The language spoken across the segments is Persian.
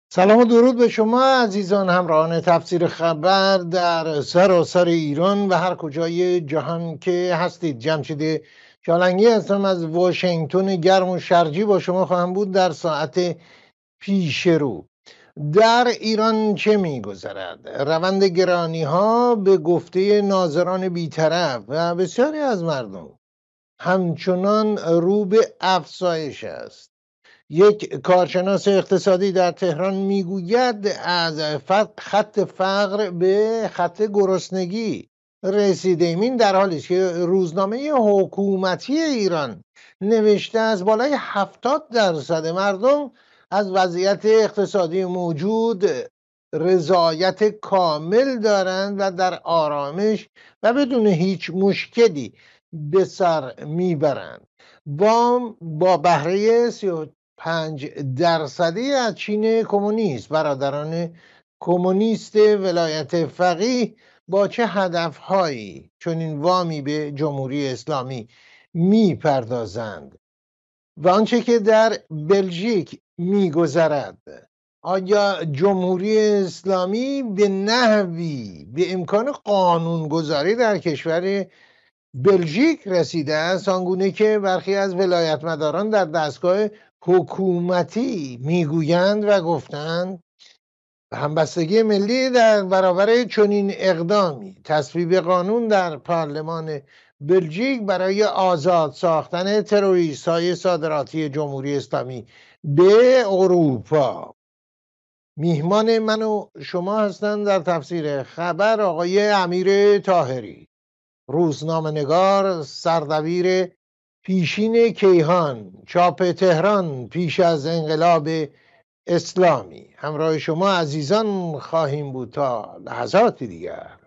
سلام و درود به شما عزیزان همراهان تفسیر خبر در سراسر ایران و هر کجای جهان که هستید. جمشید چالنگی هستم از واشنگتن گرم و شرجی با شما خواهم بود در ساعت پیش رو. در ایران چه می‌گذرد؟ روند گرانی ها به گفته ناظران بیطرف و بسیاری از مردم همچنان رو به افزایش است. یک کارشناس اقتصادی در تهران میگوید از خط فقر به خط گرسنگی رسیدیم. این در حالی است که روزنامه حکومتی ایران نوشته از بالای 70% مردم از وضعیت اقتصادی موجود رضایت کامل دارند و در آرامش و بدون هیچ مشکلی به سر میبرند. وام با بهره 5% از چین کمونیست. برادران کمونیست ولایت فقیه با چه هدفهایی چنین وامی به جمهوری اسلامی میپردازند و آنچه که در بلژیک میگذرد؟ آیا جمهوری اسلامی به نحوی به امکان قانونگذاری در کشور بلژیک رسیده است، آنگونه که برخی از ولایتمداران در دستگاه حکومتی میگویند و گفتند؟ همبستگی ملی در برابر چنین اقدامی، تصویب قانون در پارلمان بلژیک برای آزاد ساختن تروریست های صادراتی جمهوری اسلامی به اروپا. میهمان من و شما هستند در تفسیر خبر آقای امیر طاهری، روزنامه‌نگار، سردبیر پیشین کیهان، چاپ تهران پیش از انقلاب اسلامی. همراه شما عزیزان خواهیم بود تا لحظات دیگر.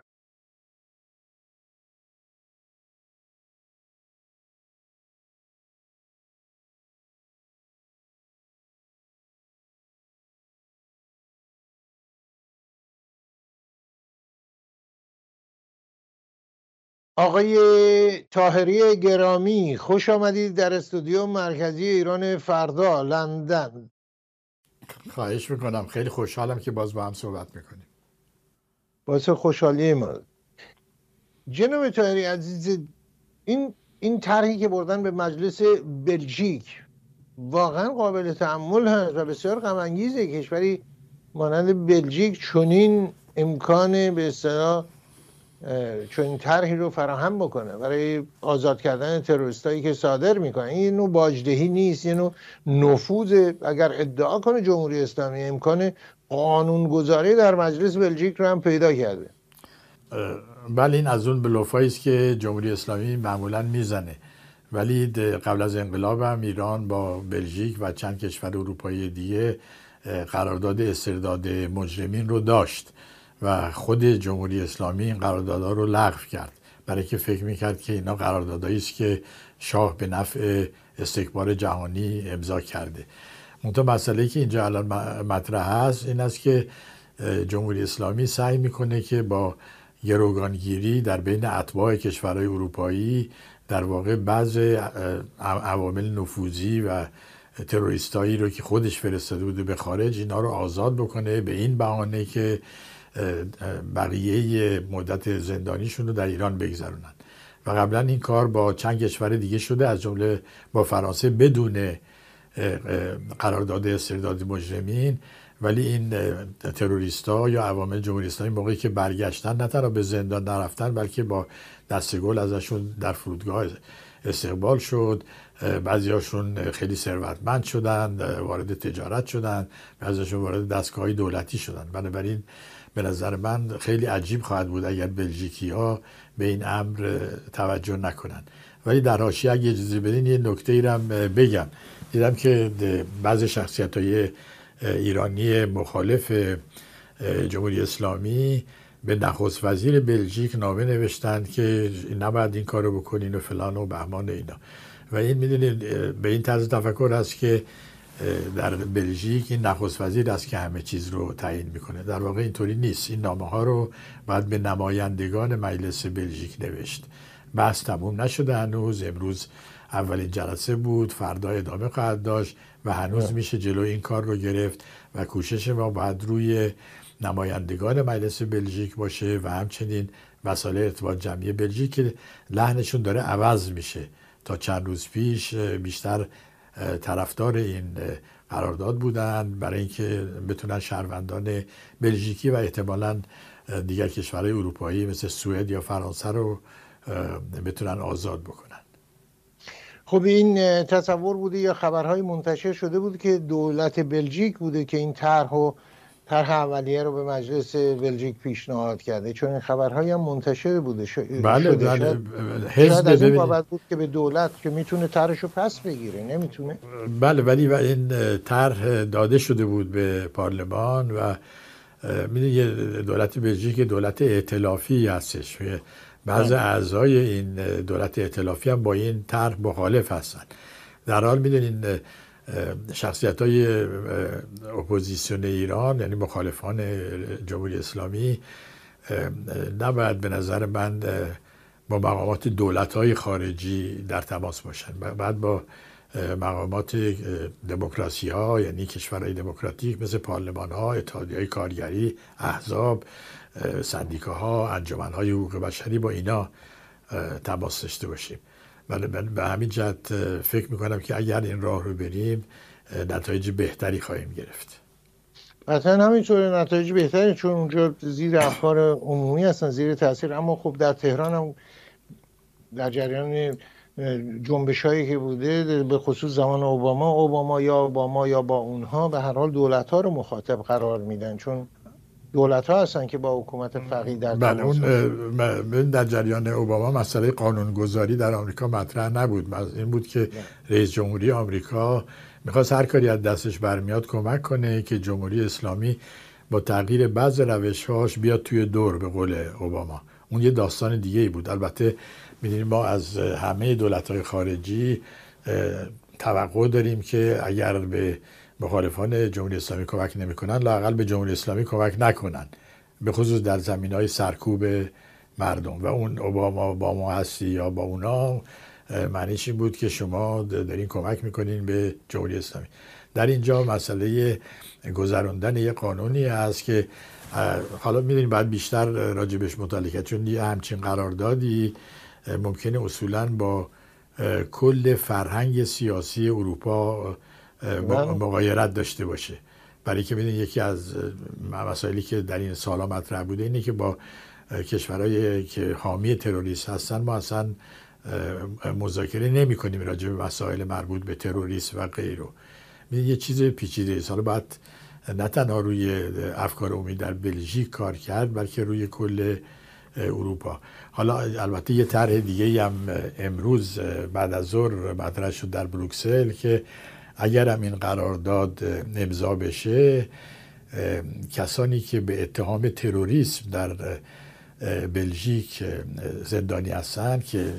آقای طاهری گرامی، خوش آمدید در استودیو مرکزی ایران فردا، لندن. خواهش میکنم، خیلی خوشحالم که باز با هم صحبت میکنیم. باعث خوشحالی ما. جناب طاهری عزیز، این طرحی که بردن به مجلس بلژیک واقعا قابل تأمل هست و بسیار غم انگیزه. کشوری مانند بلژیک چنین امکان به اصطلاح چنین طرحی رو فراهم بکنه برای آزاد کردن تروریستایی که صادر میکنن. این نوع باجدهی نیست، یه نوع نفوذ. اگر ادعا کنه جمهوری اسلامی امکان قانونگذاری در مجلس بلژیک رو هم پیدا کرده. بله، این از اون بلوفایی است که جمهوری اسلامی معمولا میزنه، ولی قبل از انقلاب هم ایران با بلژیک و چند کشور اروپایی دیگه قرارداد استرداد مجرمین رو داشت و خود جمهوری اسلامی این قراردادها رو لغو کرد، برای که فکر میکرد که اینا قراردادایی است که شاه به نفع استکبار جهانی امضا کرده. منتها مسئله که اینجا الان مطرح هست این است که جمهوری اسلامی سعی میکنه که با گروگانگیری در بین اتباع کشورهای اروپایی در واقع بعض عوامل نفوذی و تروریستایی رو که خودش فرستاده بوده به خارج، اینا رو آزاد بکنه به این بهانه که بقیه مدت زندانیشون رو در ایران بگذرونن. و قبلا این کار با چند کشور دیگه شده، از جمله با فرانسه بدون قرارداد استرداد مجرمین، ولی این تروریستا یا عوامل جمهوری اسلامی موقعی که برگشتن نه تنها به زندان نرفتن، بلکه با دستگل ازشون در فرودگاه استقبال شد. بعضیاشون خیلی ثروتمند شدن، وارد تجارت شدن، بعضیاشون وارد دستگاه‌های دولتی شدن. بنابراین به نظر من خیلی عجیب خواهد بود اگر بلژیکی‌ها به این امر توجه نکنن. ولی در حاشیه اگه اجازه بدین یه نکته‌ای رو بگم. دیدم که بعضی شخصیت‌های ایرانی مخالف جمهوری اسلامی به نخست وزیر بلژیک نامه نوشتند که نباید این کارو بکنین و فلان و بهمان اینا. و این میدونید به این طرز تفکر هست که در بلژیک این نخست وزیر است که همه چیز رو تعیین میکنه. در واقع اینطوری نیست. این نامه ها رو باید به نمایندگان مجلس بلژیک نوشت. بحث تموم نشده هنوز. امروز اولین جلسه بود، فردا ادامه خواهد داشت و هنوز میشه جلوی این کار رو گرفت و کوشش ما باید روی نمایندگان مجلس بلژیک باشه و همچنین وسایل ارتباط جمعی بلژیک که لحنشون داره عوض میشه. تا چند روز پیش بیشتر طرفدار این قرارداد بودن برای اینکه بتونن شهروندان بلژیکی و احتمالاً دیگر کشورهای اروپایی مثل سوئد یا فرانسه رو بتونن آزاد بکنن. خب این تصور بوده یا خبرهای منتشر شده بود که دولت بلژیک بوده که این طرح اولیه رو به مجلس بلژیک پیشنهاد کرده، چون این خبرهایی هم منتشر بوده بله شاید از این بابت بود که به دولت که میتونه طرحشو پس بگیره نمیتونه. بله ولی این طرح داده شده بود به پارلمان و میدونی دولت بلژیک دولت ائتلافی هستش، بعضی اعضای این دولت ائتلافی هم با این طرح مخالف هستن. در حال میدونین شخصیت‌های اپوزیسیون ایران یعنی مخالفان جمهوری اسلامی نباید به نظر من با مقامات دولت‌های خارجی در تماس باشن، بعد با مقامات دموکراسی‌ها یعنی کشورهای دموکراتیک مثل پارلمان‌ها، اتحادیه‌های کارگری، احزاب، سندیکاها، انجمن‌های حقوق بشری با اینا تماس داشته باشیم. به همین جهت فکر میکنم که اگر این راه رو بریم نتایج بهتری خواهیم گرفت. قطعا همینطوره، نتایج بهتری، چون اونجا زیر افکار عمومی هستن، زیر تاثیر. اما خب در تهران هم در جریان جنبش هایی که بوده به خصوص زمان اوباما یا با اونها به هر حال دولت ها رو مخاطب قرار میدن، چون دولت ها هستن که با حکومت فقیه در تماس هستن. در جریان اوباما مسئله قانونگذاری در آمریکا مطرح نبود، این بود که رئیس جمهوری آمریکا میخواست هر کاری از دستش برمیاد کمک کنه که جمهوری اسلامی با تغییر بعض روش‌هاش بیاد توی دور، به قول اوباما. اون یه داستان دیگه ای بود. البته می‌دونیم ما از همه دولت‌های خارجی توقع داریم که اگر به مخالفان جمهوری اسلامی کمک نمی‌کنن لااقل به جمهوری اسلامی کمک نکنن، به خصوص در زمینه‌های سرکوب مردم. و اون اوباما با ما هستی یا با اونا معنیش این بود که شما دارین کمک میکنین به جمهوری اسلامی. در اینجا مسئله گذراندن یه قانونی هست که حالا میدونیم باید بیشتر راجبش مطالعه کرد، چون یه همچین قراردادی ممکنه اصولاً با کل فرهنگ سیاسی اروپا مغایرت داشته باشه. برای که میدونید یکی از مسائلی که در این سالا مطرح بوده اینه که با کشورهایی که حامی تروریست هستن ما اصلا مذاکره نمی کنیم راجع به مسائل مربوط به تروریسم و غیره. یه چیز پیچیده است. حالا باید نه تنها روی افکار عمومی در بلژیک کار کرد بلکه روی کل اروپا. حالا البته یه طرح دیگه هم امروز بعد از ظهر مطرح شد در بروکسل که اگر هم این قرارداد امضا بشه کسانی که به اتهام تروریسم در بلژیک زندانی هستند که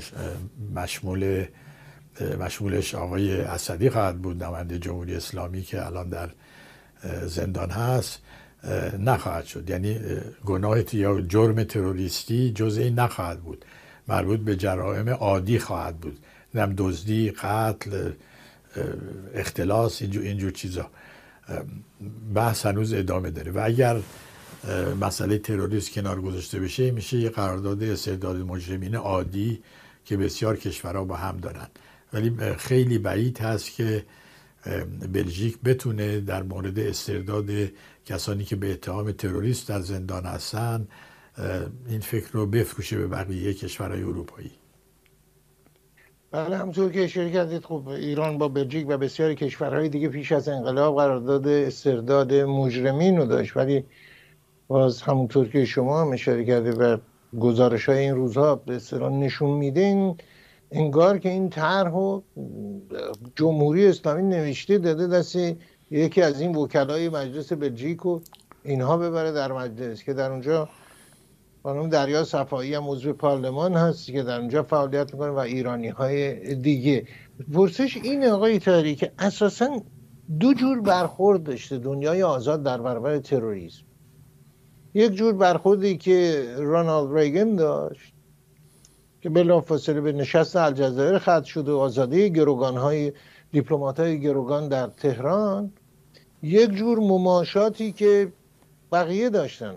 مشمولش آقای اسدی خواهد بود، نماینده جمهوری اسلامی که الان در زندان هست، نخواهد شد. یعنی گناه یا جرم تروریستی جزء این نخواهد بود، مربوط به جرائم عادی خواهد بود، نم دزدی، قتل، اختلاس، اینجور چیزا. بحث هنوز ادامه داره و اگر مسئله تروریسم کنار گذاشته بشه میشه یه قرارداد استرداد مجرمین عادی که بسیار کشورها با هم دارن. ولی خیلی بعید هست که بلژیک بتونه در مورد استرداد کسانی که به اتهام تروریست در زندان هستن این فکر رو بفروشه به بقیه کشورهای اروپایی. بله همونطور که اشاره کردید خب ایران با بلژیک و بسیاری کشورهای دیگه پیش از انقلاب قرارداد استرداد مجرمین رو داشت، ولی باز همونطور که شما هم اشاره کردید و گزارش‌های این روزها به اصطلاح نشون میده انگار که این طرح رو جمهوری اسلامی نوشته داده دست یکی از این وکلای مجلس بلژیک و اینها ببره در مجلس که در اونجا خانم دریا صفایی هم عضو پارلمان هست که در اونجا فعالیت میکنه و ایرانی‌های دیگه. پرسش این آقای طاهری که اساساً دو جور برخورد داشته دنیای آزاد در برابر تروریسم. یک جور برخوردی که رونالد ریگن داشت که بلافاصله به نشست الجزایر ختم شد و آزادی گروگان‌های دیپلمات‌های گروگان در تهران، یک جور مماشاتی که بقیه داشتن،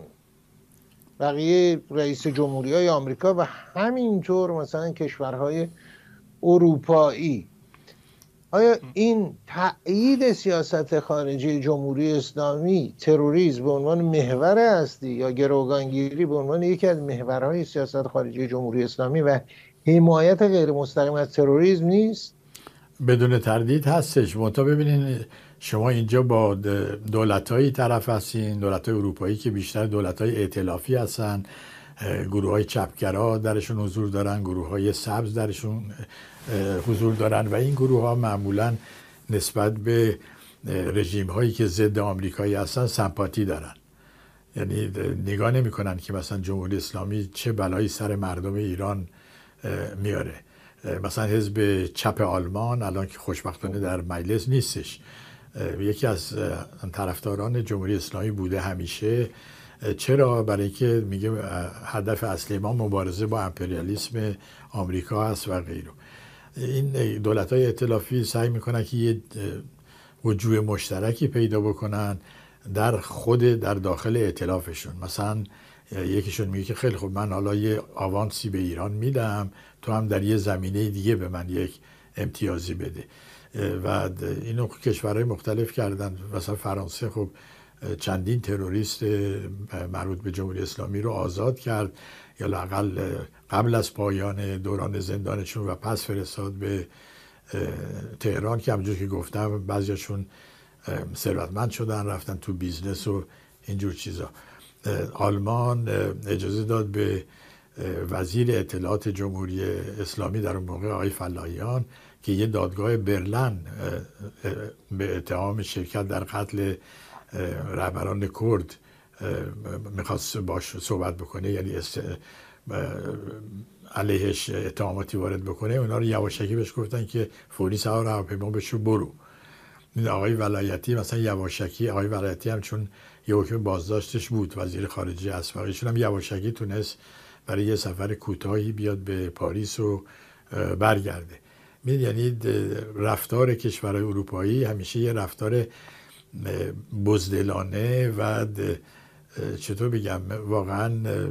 بقیه رئیس جمهوری‌های آمریکا و همینطور مثلا کشورهای اروپایی. آیا این تأیید سیاست خارجی جمهوری اسلامی، تروریسم به عنوان محور اصلی یا گروگانگیری به عنوان یکی از محورهای سیاست خارجی جمهوری اسلامی و حمایت غیر مستقیم از تروریسم نیست؟ بدون تردید هستش. منتها ببینین شما اینجا با دولت‌های طرف هستین، دولت‌های اروپایی که بیشتر دولت‌های ائتلافی هستن، گروه‌های چپگرا درشون حضور دارن، گروه‌های سبز درشون حضور دارن و این گروه‌ها معمولاً نسبت به رژیم‌هایی که ضد آمریکایی هستن سمپاتی دارن. یعنی نگاه نمی‌کنن که مثلا جمهوری اسلامی چه بلایی سر مردم ایران میاره. مثلا حزب چپ آلمان الان که خوشبختانه در مجلس نیستش، یکی از طرفداران جمهوری اسلامی بوده همیشه. چرا؟ برای اینکه میگه هدف اصلی ما مبارزه با امپریالیسم آمریکا هست و غیره. این دولت‌های ائتلافی سعی میکنن که یه وجوه مشترکی پیدا بکنن در داخل ائتلافشون. مثلا یکیشون میگه که خیلی خوب، من حالا یه آوانسی به ایران میدم، تو هم در یه زمینه دیگه به من یک امتیازی بده. و اینو کشورهای مختلف کردن. مثلا فرانسه خب چندین تروریست مربوط به جمهوری اسلامی رو آزاد کرد، یا لااقل قبل از پایان دوران زندانشون، و پس فرستاد به تهران که همونجور که گفتم بعضیاشون ثروتمند شدن، رفتن تو بیزنس و اینجور چیزا. آلمان اجازه داد به وزیر اطلاعات جمهوری اسلامی در اون موقع آقای فلاحیان که یه دادگاه برلن به اتهام شرکت در قتل رهبران کرد میخواست باش صحبت بکنه، یعنی علیهش اتهاماتی وارد بکنه. اونا رو یواشکی بهش گفتن که فوری سوار هواپیما بشو برو. آقای ولایتی مثلا یواشکی، آقای ولایتی هم چون یه حکم بازداشتش بود، وزیر خارجه اسبقیشون هم یواشکی تونست برای یه سفر کوتاهی بیاد به پاریس و برگرده. یعنی رفتار کشورهای اروپایی همیشه یه رفتار بزدلانه و چطور بگم واقعا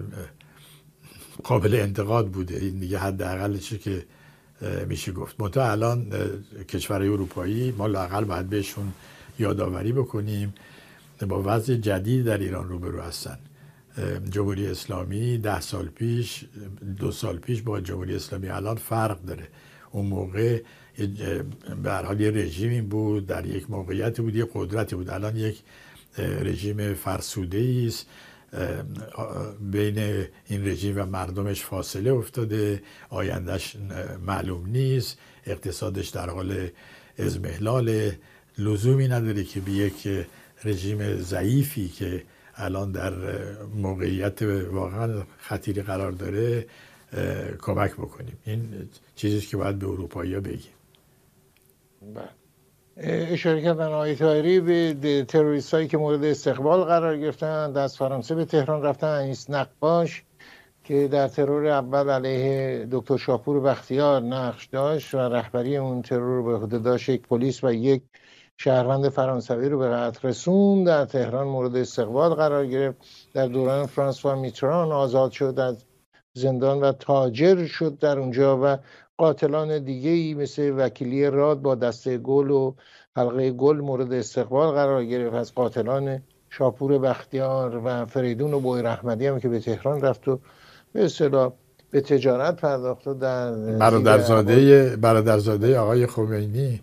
قابل انتقاد بوده. این دیگه حداقلشه که میشه گفت. منتها الان کشورهای اروپایی ما لااقل باید بهشون یادآوری بکنیم با وضع جدید در ایران روبرو هستن. جمهوری اسلامی 10 سال پیش، 2 سال پیش با جمهوری اسلامی الان فرق داره. اون موقع به هر حال یه رژیمی بود، در یک موقعیتی بود، یه قدرتی بود. الان یک رژیم فرسوده است، بین این رژیم و مردمش فاصله افتاده، آیندهش معلوم نیست، اقتصادش در حال اضمحلال. لزومی نداره که به یک رژیم ضعیفی که الان در موقعیت واقعا خطیری قرار داره کمک بکنیم. این چیزیست که باید به اروپایی‌ها بگیم. اشاره کردن آقای طاهری به تروریست هایی که مورد استقبال قرار گرفتن. از فرانسه به تهران رفتن. انیس نقاش که در ترور اول علیه دکتر شاپور بختیار نقش داشت و رهبری اون ترور رو به عهده داشت، یک پلیس و یک شهروند فرانسوی رو به قتل رسوند، در تهران مورد استقبال قرار گرفت. در دوران فرانسوا میتران آزاد شد از زندان و تاجر شد در اونجا، و قاتلان دیگه‌ای مثل وکیلی راد با دسته گل و حلقه گل مورد استقبال قرار گرفت. از قاتلان شاپور بختیار و فریدون و بویر احمدی هم که به تهران رفت و به اصطلاح به تجارت پرداخت و در برادرزاده آقای خمینی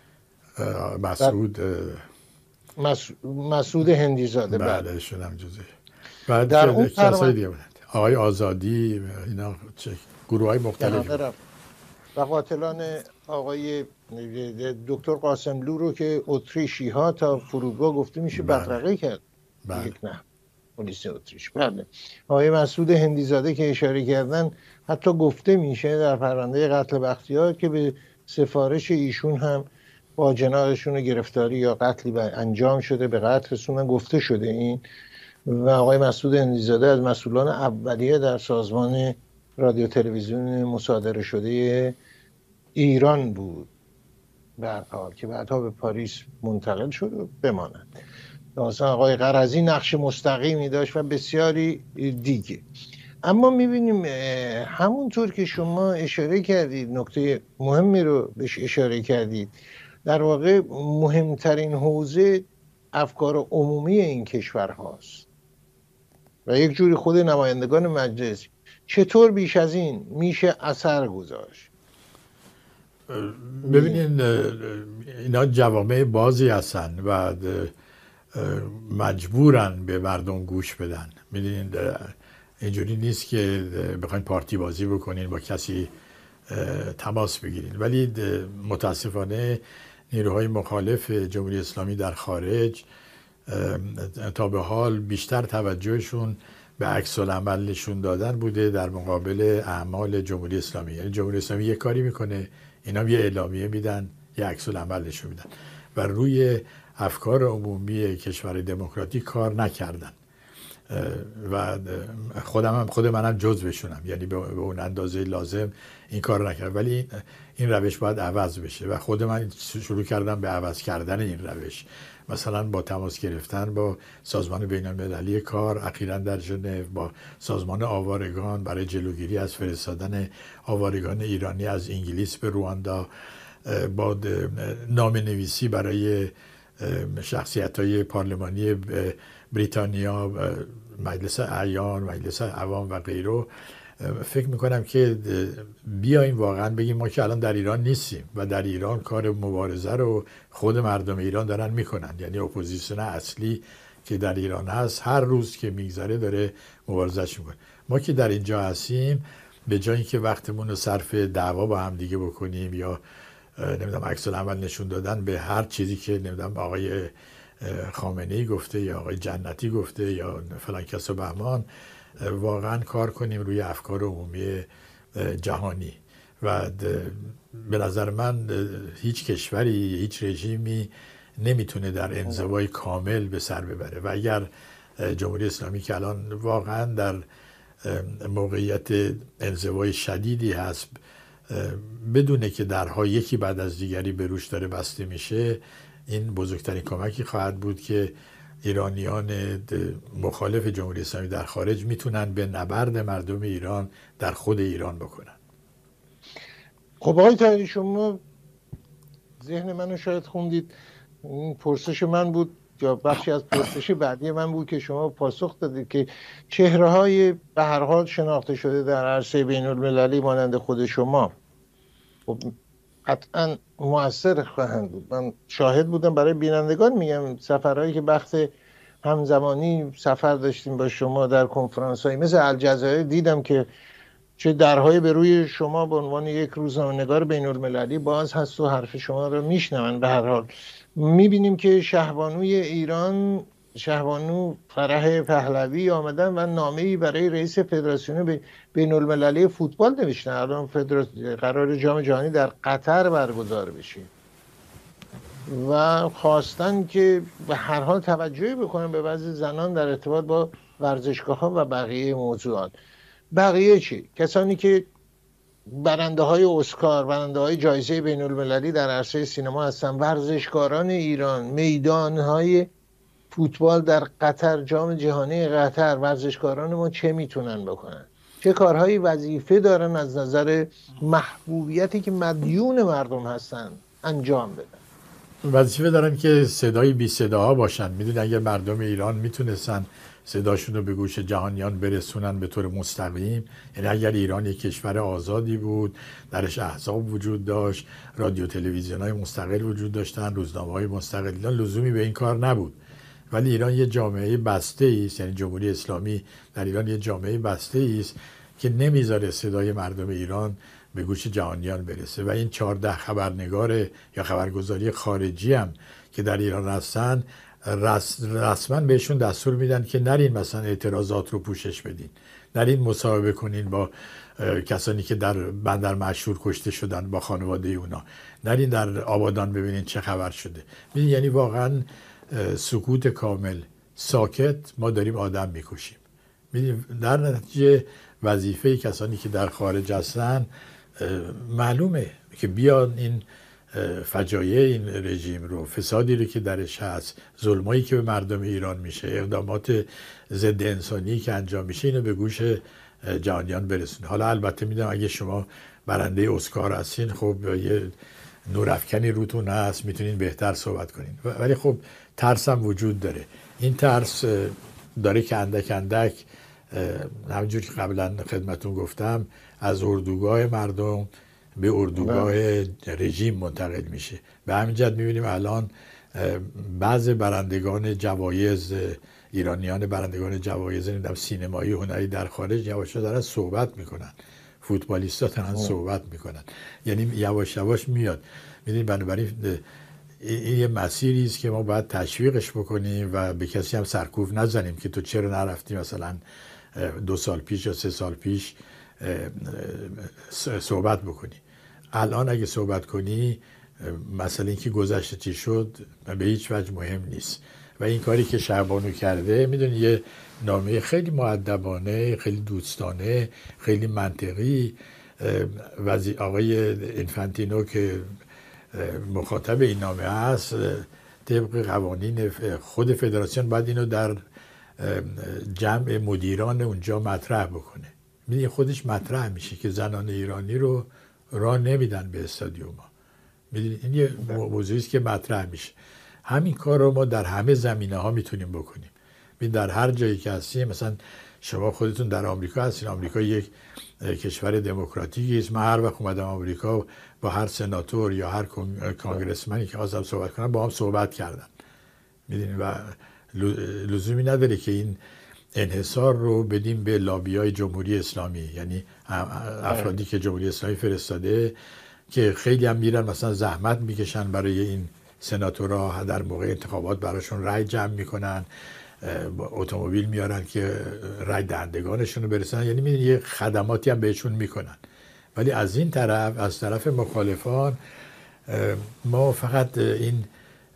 مسعود هندیزاده، بله ایشون هم جزء. بعد در اون کسای دیگه بودند، آقای آزادی، اینا گروه‌های مختلف و قاتلان آقای دکتر قاسملو رو که اتریشی ها تا فرودگاه گفته میشه بدرقه کرد. یک نه پلیس اتریش. بله. آقای مسعود هندیزاده که اشاره کردن حتی گفته میشه در پرونده قتل بختیار که به سفارش ایشون هم با جناحشون گرفتاری یا قتلی انجام شده، به قتل رسوندن، گفته شده این. و آقای مسعود هندیزاده از مسئولان اولیه در سازمان رادیو تلویزیون مصادره شده ایران بود به هر حال، که بعدها به پاریس منتقل شد و بماند. مثلا آقای قرضی نقش مستقیمی داشت و بسیاری دیگه. اما میبینیم همونطور که شما اشاره کردید، نکته مهمی رو بهش اشاره کردید، در واقع مهمترین حوزه افکار عمومی این کشور هاست و یک جوری خود نمایندگان مجلس. چطور بیش از این میشه اثر گذاشت؟ ببینین اینا جوامع بازی هستن و مجبورن به مردم گوش بدن. میدونین اینجوری نیست که بخواین پارتی بازی بکنین، با کسی تماس بگیرین. ولی متاسفانه نیروهای مخالف جمهوری اسلامی در خارج تا به حال بیشتر توجهشون به عکس العمل نشون دادن بوده در مقابل اعمال جمهوری اسلامی. یعنی جمهوری اسلامی یه کاری میکنه، اینا یه اعلامیه میدن، یه عکس العمل نشون میدن و روی افکار عمومی کشور دموکراتیک کار نکردن. و خود منم جزوشونم، یعنی به اون اندازه لازم این کار نکردم. ولی این روش باید عوض بشه و خود من شروع کردم به عوض کردن این روش. مثلا با تماس گرفتن با سازمان بین‌المللی کار، اخیراً در ژنو با سازمان آوارگان برای جلوگیری از فرستادن آوارگان ایرانی از انگلیس به رواندا، با نامه‌نویسی برای شخصیت‌های پارلمانی بریتانیا، مجلس اعیان، مجلس عوام و غیره. فکر میکنم که بیایم واقعا بگیم ما که الان در ایران نیستیم و در ایران کار مبارزه رو خود مردم ایران دارن میکنن. یعنی اپوزیسیون اصلی که در ایران هست هر روز که میگذره داره مبارزهش میکنه. ما که در اینجا هستیم به جای اینکه وقتمون رو صرف دعوا با هم دیگه بکنیم یا نمیدونم عکس العمل نشون دادن به هر چیزی که نمیدونم آقای خامنه‌ای گفته یا آقای جنتی گفته یا فلان کس و بهمان، واقعا کار کنیم روی افکار عمومی جهانی. و به نظر من هیچ کشوری، هیچ رژیمی نمیتونه در انزوای کامل به سر ببره و اگر جمهوری اسلامی که الان واقعا در موقعیت انزوای شدیدی هست، بدونه که درها یکی بعد از دیگری به روش داره بسته میشه، این بزرگترین کمکی خواهد بود که ایرانیان مخالف جمهوری اسلامی در خارج میتونن به نبرد مردم ایران در خود ایران بکنن. خب آقای طاهری، شما ذهن منو شاید خوندید. این پرسش من بود یا بخشی از پرسش بعدی من بود که شما پاسخ دادید که چهره‌های به هر حال شناخته شده در عرصه بین‌المللی مانند خود شما خب قطعا مؤثر خواهند بود. من شاهد بودم، برای بینندگان میگم، سفرهایی که بخت همزمانی سفر داشتیم با شما در کنفرانس هایی مثل الجزایر، دیدم که چه درهای به روی شما به عنوان یک روزنامه‌نگار بین‌المللی باز هست و حرف شما رو میشنون. به هر حال میبینیم که شهبانوی ایران، شهبانو فرح پهلوی آمدن و نامه‌ای برای رئیس فدراسیون بین‌المللی فوتبال نوشتن. الان قرار جام جهانی در قطر برگزار بشه و خواستن که به هر حال توجهی بکنن به وضع زنان در ارتباط با ورزشگاه‌ها و بقیه موضوعات. بقیه چی؟ کسانی که برنده های اسکار، برنده های جایزه بین‌المللی در عرصه سینما هستن، ورزشکاران ایران، میدان های فوتبال در قطر، جام جهانی قطر، ورزشکاران ما چه میتونن بکنن؟ چه کارهایی وظیفه دارن از نظر محبوبیتی که مدیون مردم هستن انجام بدن؟ وظیفه دارن که صدای بی صداها باشن. میدونی اگر مردم ایران میتونستن صداشون رو به گوش جهانیان برسونن به طور مستقیم، یعنی اگر ایران یک کشور آزادی بود، درش احزاب وجود داشت، رادیو تلویزیون‌های مستقل وجود داشتن، روزنامه‌های مستقل، لزومی به این کار نبود. ولی ایران یه جامعه بسته است، یعنی جمهوری اسلامی در ایران یه جامعه بسته است که نمیذاره صدای مردم ایران به گوش جهانیان برسه و این 14 خبرنگار یا خبرگزاری خارجی هم که در ایران هستن رسما بهشون دستور میدن که نرین مثلا اعتراضات رو پوشش بدین، نرین مصاحبه کنین با کسانی که در بندر مشهور کشته شدن با خانواده اونا، نرین در آبادان ببینین چه خبر شده. یعنی واقعا سکوت کامل، ساکت، ما داریم آدم میکشیم. در نتیجه وظیفه کسانی که در خارج هستن معلومه که بیان این فجایع این رژیم رو، فسادی رو که درش هست، ظلمایی که به مردم ایران میشه، اقدامات ضد انسانی که انجام میشه، اینو به گوش جهانیان برسونه. حالا البته میدونم اگه شما برنده اسکار هستین، خب یه نورافکنی روتون هست، میتونین بهتر صحبت کنین، ولی خب ترس هم وجود داره. این ترس داره که اندک اندک همونجور که قبلا خدمتون گفتم از اردوگاه مردم به اردوگاه رژیم منتقل میشه. به همین جهت میبینیم الان بعض برندگان جوایز ایرانیان، برندگان جوایز سینمایی هنری در خارج یواش دارن صحبت میکنن، فوتبالیستا دارن صحبت میکنن، یعنی یواش یواش میاد. میدونید بنابراین این یه مسیری است که ما باید تشویقش بکنیم و به کسی هم سرکوب نزنیم که تو چرا نرفتی مثلا 2 سال پیش یا 3 سال پیش صحبت بکنی. الان اگه صحبت کنی مثلا اینکه گذشته چی شد به هیچ وجه مهم نیست. و این کاری که شعبانو کرده، میدونی یه نامه خیلی مؤدبانه، خیلی دوستانه، خیلی منطقی، آقای اینفانتینو که مخاطب این نامه هست، طبق قوانین خود فدراسیون باید اینو در جمع مدیران اونجا مطرح بکنه. میدونی خودش مطرح میشه که زنان ایرانی رو راه نمیدن به استادیوم‌ها. میدونی این یه موضوعی است که مطرح میشه. همین کار رو ما در همه زمینه‌ها میتونیم بکنیم. در هر جایی که هستیم، مثلا شما خودتون در آمریکا هستین، آمریکا یک کشور دموکراتیکی است. من هر وقت اومدم آمریکا با هر سناتور یا هر کانگرسمنی که خواستم صحبت کنم با هم صحبت کردم. میدونید و لزومی نداره که این انحصار رو بدیم به لابیای جمهوری اسلامی، یعنی افرادی که جمهوری اسلامی فرستاده که خیلی هم میرن مثلا زحمت میکشن برای این سناتورها، در موقع انتخابات براشون رای جمع میکنن، اتومبیل میارن که رای دهندگانشون رو برسن، یعنی میدونی یه خدماتی هم بهشون میکنن. ولی از این طرف، از طرف مخالفان، ما فقط این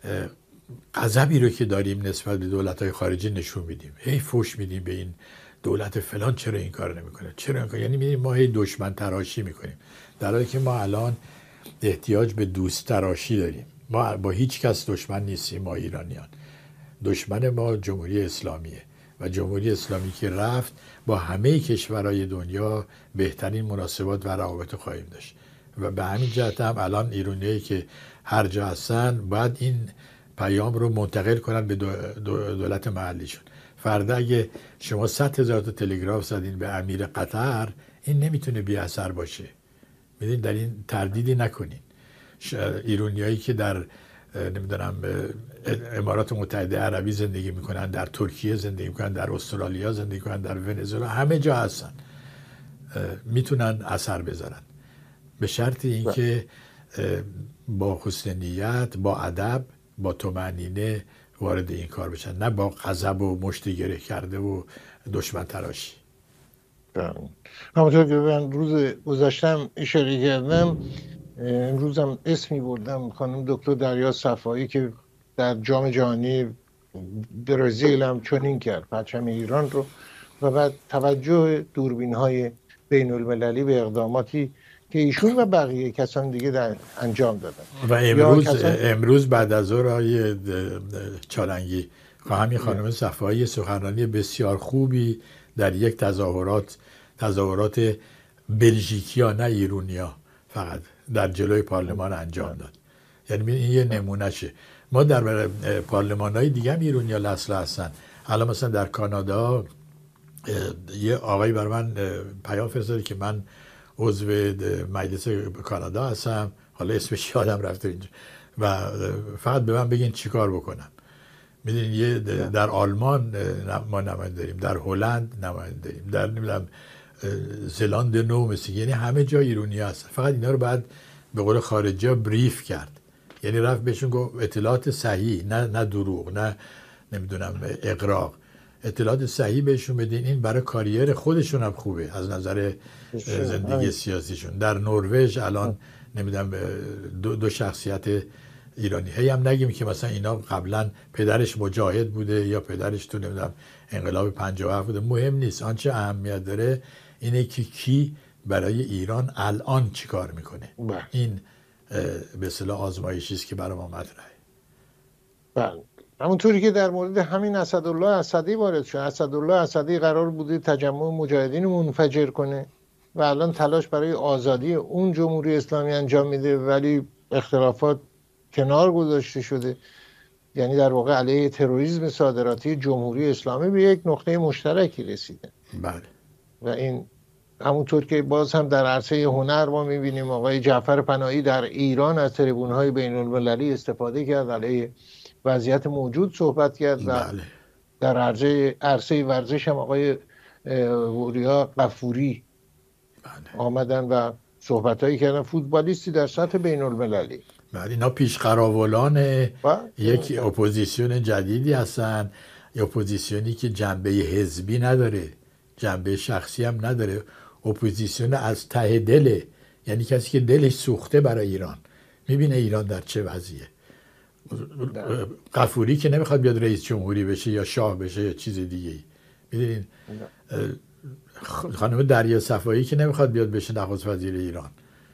غضبی رو که داریم نسبت به دولت‌های خارجی نشون میدیم. هی فوش میدیم به این دولت فلان چرا این کار نمیکنه، چرا این کار، یعنی میدونیم ما هی دشمن تراشی میکنیم، در حالی که ما الان احتیاج به دوست تراشی داریم. ما با هیچ کس دشمن نیستیم. ما ایرانیان، دشمن ما جمهوری اسلامیه و جمهوری اسلامی که رفت با همه کشورهای دنیا بهترین مناسبات و روابط خواهیم داشت. و به همین جهت هم الان ایرانیایی که هر جا هستن باید این پیام رو منتقل کنن به دولت محلیشون. فردا اگه شما 100,000 تا تلگراف زدین به امیر قطر، این نمیتونه بی اثر باشه. میدونید در این تردیدی نکنین. ایرانیایی که در نمیدونم امارات متحده عربی زندگی میکنن، در ترکیه زندگی میکنن، در استرالیا زندگی میکنن، در ونزوئلا، همه جا هستن، میتونن اثر بذارن، به شرط اینکه با حسن نیت، با ادب، با طمأنینه وارد این کار بشن، نه با غضب و مشت گره کرده و دشمن تراشی. همونطور که من روز گذاشتم اشاره کردم، امروز هم اسمی بردم، خانم دکتر دریا صفایی که در جام جهانی برزیل هم چنین کرد، پرچم ایران رو، و بعد توجه دوربین‌های بین المللی به اقداماتی که ایشون و بقیه کسان دیگه در انجام دادن. و امروز بعد از ظهر چالنگی همین خانم صفایی سخنرانی بسیار خوبی در یک تظاهرات بلژیکیا، نه ایرونیا، فقط در جلوی پارلمان انجام داد. یعنی این یه نمونهشه. ما در پارلمان‌های دیگه هم ایرونیا اصل هستن. حالا مثلا در کانادا یه آقای بر من پیام فرستاد که من عضو مجلس کانادا هستم، حالا اسمش یادم رفته اینجا، و فقط به من بگین چی کار بکنم. میدونین یه در آلمان ما نماینده داریم، در هلند نماینده داریم، در نمیدونم زلاند نو، یعنی همه جا ایرانی هست. فقط اینا رو بعد به قول خارجی بریف کرد، یعنی رفت بهشون گفت اطلاعات صحیح، نه دروغ، نه نمیدونم اغراق، اطلاعات صحیح بهشون بدین. این برای کاریر خودشون هم خوبه از نظر زندگی سیاسیشون. در نروژ الان نمیدونم دو شخصیت ایرانی، هی هم نگیم که مثلا اینا قبلا پدرش مجاهد بوده یا پدرش تو نمیدونم انقلاب 57 بوده، مهم نیست. آنچه اهمیت داره اینه که کی برای ایران الان چی کار میکنه. این به اصطلاح آزمایشی است که برای ما مطرحه. بله، همونطوری که در مورد همین اسدالله اسدی وارد شد. اسدالله اسدی قرار بوده تجمع مجاهدین منفجر کنه و الان تلاش برای آزادی اون جمهوری اسلامی انجام میده، ولی اختلافات کنار گذاشته شده. یعنی در واقع علیه تروریسم صادراتی جمهوری اسلامی به یک نقطه مشترکی رسیده. بله. و این همونطور که باز هم در عرصه هنر ما میبینیم آقای جعفر پناهی در ایران از تریبون‌های بین‌المللی استفاده کرد، علیه وضعیت موجود صحبت کرد. و بله. در عرصه ورزش هم آقای وریا غفوری آمدن و صحبت‌هایی کردن، فوتبالیستی در سطح بین‌المللی. بله، اینا پیشقراولان یک اپوزیسیون جدیدی هستن، یک اپوزیسیونی که جنبه حزبی نداره، جنبه شخصی هم نداره، اپوزیسیون از ته دله، یعنی کسی که دلش سوخته برای ایران، میبینه ایران در چه وضعیه. غفوری که نمیخواد بیاد رئیس جمهوری بشه یا شاه بشه یا چیز دیگه ای. میدونین خانم دریا صفایی که نمیخواد بیاد بشه نخست وزیر ایران.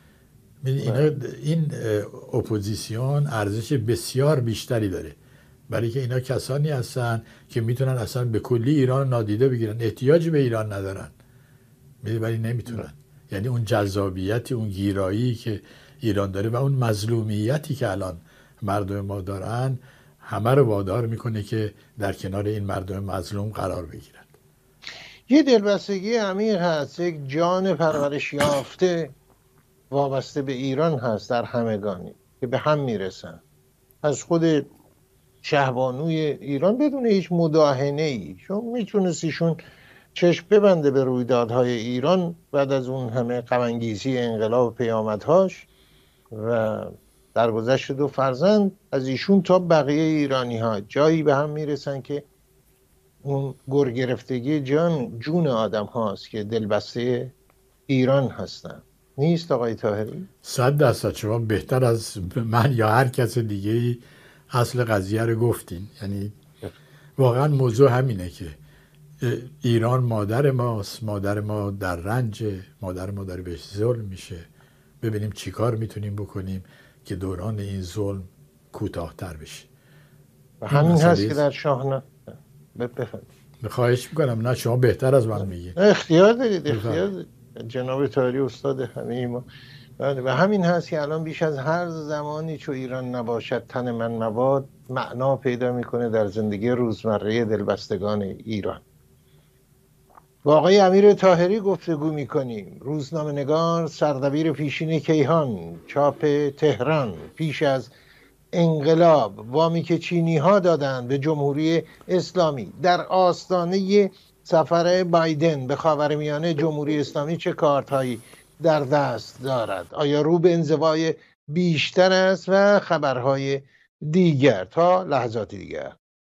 این اپوزیسیون ارزش بسیار بیشتری داره، برای که اینا کسانی هستن که میتونن اصلا به کلی ایران نادیده بگیرن، احتیاجی به ایران ندارن، ولی نمیتونن. یعنی اون جذابیتی، اون گیرایی که ایران داره و اون مظلومیتی که الان مردم ما دارن، همه رو وادار میکنه که در کنار این مردم مظلوم قرار بگیرن. یه دلبستگی عمیق هست، یک جان پرورش یافته وابسته به ایران هست در همگانی که به هم میرسن. از خود شهبانوی ایران بدون هیچ مداهنه ای، چون میتونست ایشون چشم ببنده به رویدادهای ایران بعد از اون همه غم‌انگیزی انقلاب و پیامدهاش و درگذشت 2 فرزند، از ایشون تا بقیه ایرانی ها جایی به هم میرسن که اون گرگرفتگی جون آدم هاست که دلبسته ایران هستن. نیست آقای طاهری؟ 100% شما بهتر از من یا هر کس دیگه اصل قضیه رو گفتین. یعنی واقعا موضوع همینه که ایران مادر ماست، مادر ما در رنج، مادر ما داره بهش ظلم میشه. ببینیم چی کار میتونیم بکنیم که دوران این ظلم کوتاه‌تر بشه. و همین هست که در شاهنامه بفرمایید. خواهش میکنم. نه شما بهتر از من میگید. اختیار دارید، اختیار دارید. جناب طاهری استاد همه ما. و همین هست که الان بیش از هر زمانی چو ایران نباشد تن من مواد معنا پیدا میکنه در زندگی روزمره دلبستگان ایران. با آقای امیر طاهری گفتگو میکنیم. روزنامه نگار، سردبیر پیشین کیهان، چاپ تهران. پیش از انقلاب وامی که چینی ها دادند به جمهوری اسلامی در آستانه سفر بایدن به خاورمیانه، جمهوری اسلامی چه کارتهایی در دست دارد؟ آیا رو به انزوای بیشتر است و خبرهای دیگر؟ تا لحظات دیگر.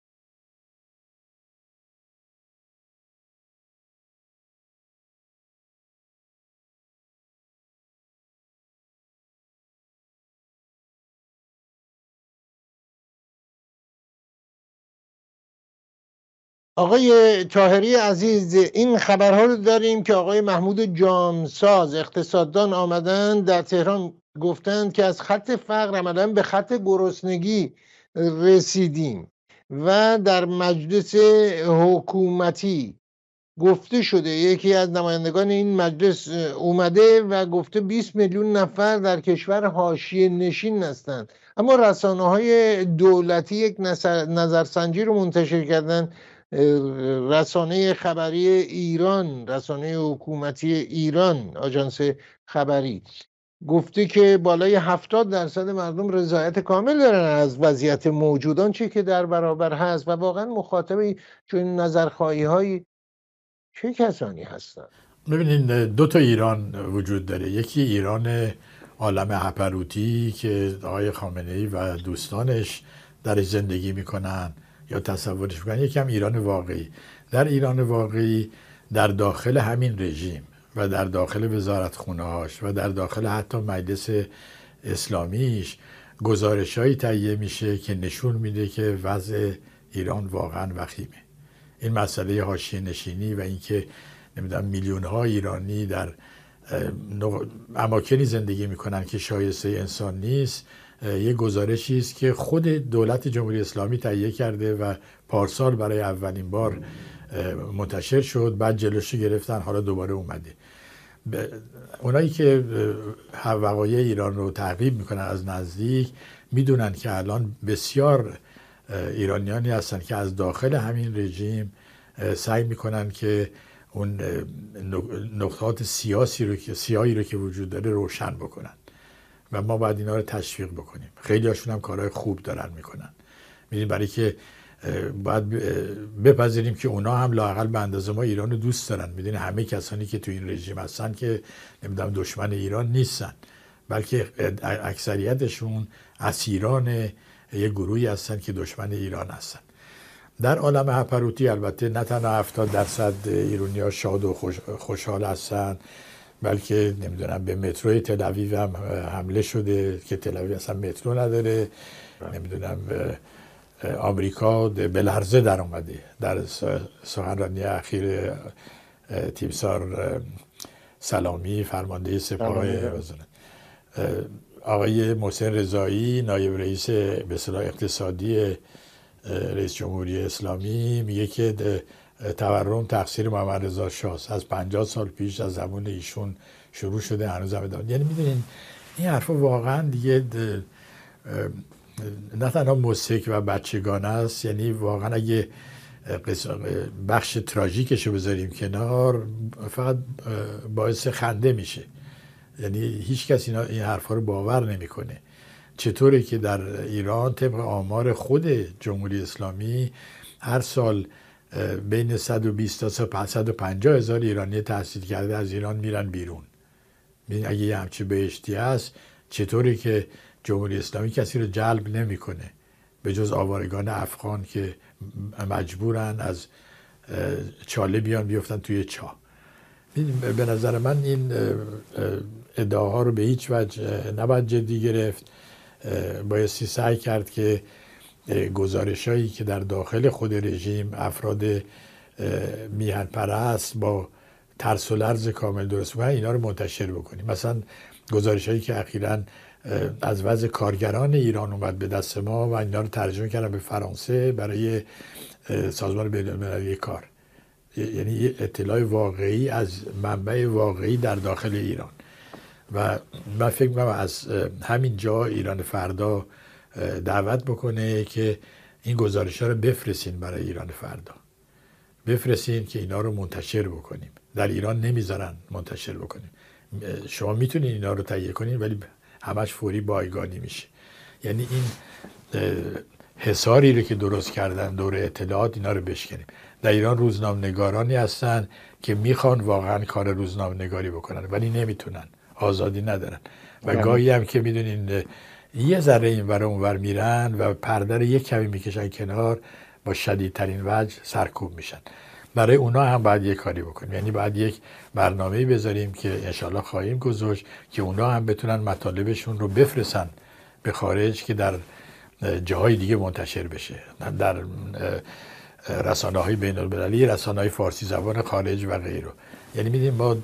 آقای طاهری عزیز، این خبرها رو داریم که آقای محمود جامساز اقتصاددان آمدن در تهران گفتند که از خط فقر عملاً به خط گرسنگی رسیدیم و در مجلس حکومتی گفته شده، یکی از نمایندگان این مجلس اومده و گفته 20 میلیون نفر در کشور حاشیه نشین هستند. اما رسانه‌های دولتی یک نظرسنجی رو منتشر کردن، رسانه خبری ایران، رسانه حکومتی ایران، آژانس خبری، گفته که بالای 70% مردم رضایت کامل دارن از وضعیت موجودان چه که در برابر هست. و واقعا مخاطب چون نظرخواهی های چه کسانی هستن؟ ببینید 2 تا ایران وجود داره. یکی ایران عالم هپروتی که آقای خامنه‌ای و دوستانش درش زندگی میکنن یا تصورش میکنن. یکی هم ایران واقعی. در ایران واقعی در داخل همین رژیم و در داخل وزارتخونه‌هاش و در داخل حتی مجلس اسلامیش گزارش‌هایی تهیه میشه که نشون میده که وضع ایران واقعا وخیمه. این مسئله حاشیه نشینی و اینکه نمیدونم میلیون ها ایرانی در اماکنی زندگی میکنن که شایسته انسان نیست، یه گزارشی است که خود دولت جمهوری اسلامی تهیه کرده و پارسال برای اولین بار منتشر شد، بعد جلوشو گرفتن، حالا دوباره اومده. اونایی که وقایع ایران رو تعقیب میکنن از نزدیک میدونن که الان بسیار ایرانیانی هستن که از داخل همین رژیم سعی میکنن که اون نقاط سیاهی رو که وجود داره روشن بکنن و ما باید اینا رو تشویق بکنیم. خیلی هاشون هم کارهای خوب دارن میکنن. میدونیم برای که باید بپذیریم که اونا هم لااقل به اندازه ما ایران رو دوست دارن. میدونید همه کسانی که تو این رژیم هستن که نمیدونم دشمن ایران نیستن، بلکه اکثریتشون اسیران یه گروهی هستن که دشمن ایران هستن. در عالم هپروتی البته نه تنها 70% ایرانی‌ها شاد و خوشحال هستن، بلکه نمیدونم به متروی تل آویو هم حمله شده که تل آویو اصلا مترو نداره. نمیدونم آمریکا به لرزه در اومده در سخنرانی اخیر تیمسار سلامی فرمانده سپاه آقای محسن رضایی نایب رئیس به اصطلاح اقتصادی رئیس جمهوری اسلامی میگه که تورم تقصیر محمد رضا شاه از 50 سال پیش از زمان ایشون شروع شده، هنوز هم ادامه. یعنی میدونین این حرفا واقعا دیگه نه تنها مضحک و بچگانه است، یعنی واقعا اگه بخش تراژیکش رو بذاریم کنار فقط باعث خنده میشه. یعنی هیچ کس این حرفا رو باور نمیکنه. چطوره که در ایران طبق آمار خود جمهوری اسلامی هر سال بین 120 تا 150 هزار ایرانی تحصیل کرده از ایران میرن بیرون. اگه یه همچین بهشتی هست، چطوره که جمهوری اسلامی کسی رو جلب نمیکنه به جز آوارگان افغان که مجبورن از چاله بیان بیفتن توی چاه؟ به نظر من این ادعاها رو به هیچ وجه نباید جدی گرفت. بایستی سعی کرد که گزارشایی که در داخل خود رژیم افراد میهن پرست با ترس و لرز کامل درست میکنن اینا رو منتشر بکنیم. مثلا گزارشایی که اخیراً از وضع کارگران ایران اومد به دست ما و اینا رو ترجمه کردن به فرانسه برای سازمان بین‌المللی کار، یعنی اطلاع واقعی از منبع واقعی در داخل ایران. و من فکر می‌کنم از همین جا ایران فردا دعوت بکنه که این گزارش‌ها رو بفرستین برای ایران فردا، بفرستین که اینا رو منتشر بکنیم. در ایران نمیذارن منتشر بکنیم. شما میتونین اینا رو تهیه کنین ولی همش فوری بایگانی میشه. یعنی این حصاری رو که درست کردن دور اطلاعات اینا رو بشکنیم. در ایران روزنامه‌نگارانی هستن که میخوان واقعا کار روزنامه‌نگاری بکنن ولی نمیتونن، آزادی ندارن و گاهی هم که میدونین یه ذره اینور اونور میرن و پرده رو یک کمی میکشن کنار، با شدیدترین وجه سرکوب میشن. برای اونا هم باید یک کاری بکنیم، یعنی باید یک برنامه‌ای بذاریم که انشالله خواهیم گذاشت که اونا هم بتونن مطالبشون رو بفرستن به خارج که در جاهای دیگه منتشر بشه، در رسانه‌های بین‌المللی، رسانه‌های فارسی زبان خارج و غیره. یعنی می‌دونیم ما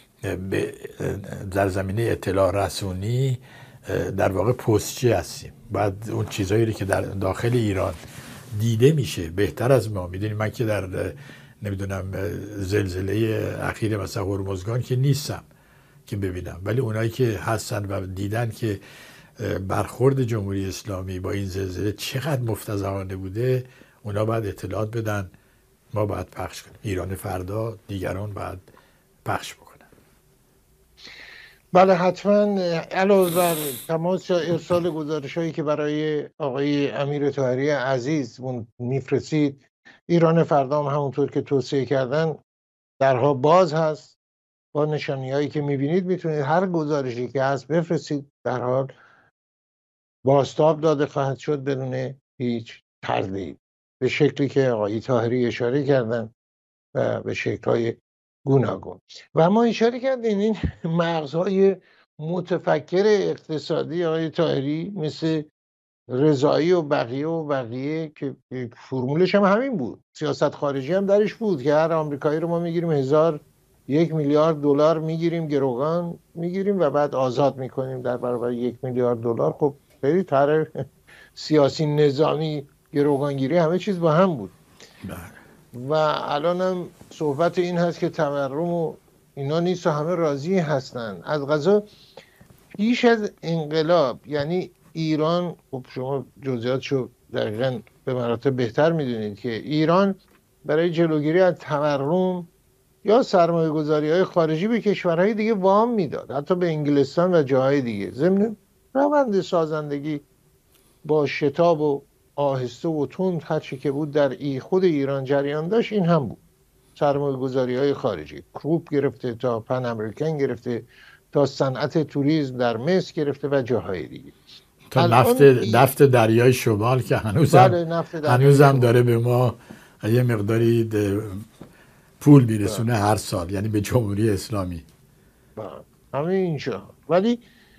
در زمینه اطلاع رسونی در واقع پستچی هستیم. باید اون چیزایی که در داخل ایران دیده میشه بهتر از ما. میدونیم من که در نمیدونم زلزله اخیر مثلا هرمزگان که نیستم که ببینم، ولی اونایی که هستن و دیدن که برخورد جمهوری اسلامی با این زلزله چقدر مفتضحانه بوده، اونا باید اطلاعات بدن، ما باید پخش کنیم. ایران فردا دیگران باید پخش بکنن. بله حتما. علاوه بر تماس یا ارسال گزارش‌هایی که برای آقای امیر طاهری عزیز میفرستید، ایران فردا هم همونطور که توصیه کردن درها باز هست. با نشانی‌هایی که می‌بینید میتونید هر گزارشی که هست بفرستید، در حال بازتاب داده خواهد شد بدون هیچ تردید، به شکلی که آقای طاهری اشاره کردن و به شکل‌های گوناگون. و ما اشاره کردیم این مغزهای متفکر اقتصادی آقای طاهری مثل رضایی و بقیه که فرمولش هم همین بود، سیاست خارجی هم درش بود که هر آمریکایی رو ما میگیریم 1000 $1 میلیارد میگیریم، گروگان میگیریم و بعد آزاد میکنیم در برابر $1 میلیارد. خب خیلی طرح سیاسی نظامی گروگانگیری همه چیز با هم بود. و الان هم صحبت این هست که تورم و اینا نیست و همه راضی هستن. از قضا پیش از انقلاب، یعنی ایران، خب شما جزئیاتشو دقیقاً به مراتب بهتر میدونید که ایران برای جلوگیری از تورم یا سرمایه گذاری های خارجی به کشورهای دیگه وام میداد، حتی به انگلستان و جاهای دیگه. ضمن روند سازندگی با شتاب و آهسته و تند هرچی که بود در خود ایران جریان داشت، این هم بود. سرمایه گذاری های خارجی، کروپ گرفته تا پن امریکن گرفته تا صنعت توریسم در مصر گرفته و جاهای دیگه، تا نفت دریای شمال که هنوزم داره به ما یه مقداری پول میرسونه هر سال، یعنی به جمهوری اسلامی. همین اینجا. ولی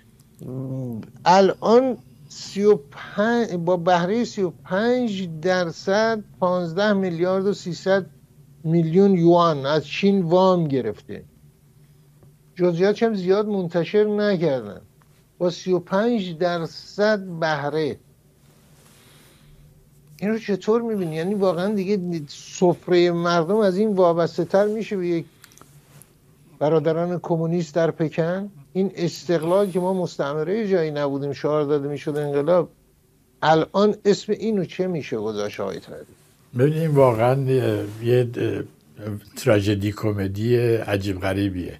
الان 35 با بهره 35% 15 میلیارد و 300 میلیون یوان از چین وام گرفته. جزئیاتش هم زیاد منتشر نکردن. با 35% بهره. این رو چطور میبینی؟ یعنی واقعا دیگه سفره مردم از این وابسته تر میشه به یک برادران کمونیست در پکن؟ این استقلال که ما مستعمره جایی نبودیم، شعار داده میشد انقلاب، الان اسم اینو چه میشه گذاشت آقای طاهری؟ ببینیم واقعا یه تراژدی کمدی عجیب غریبیه.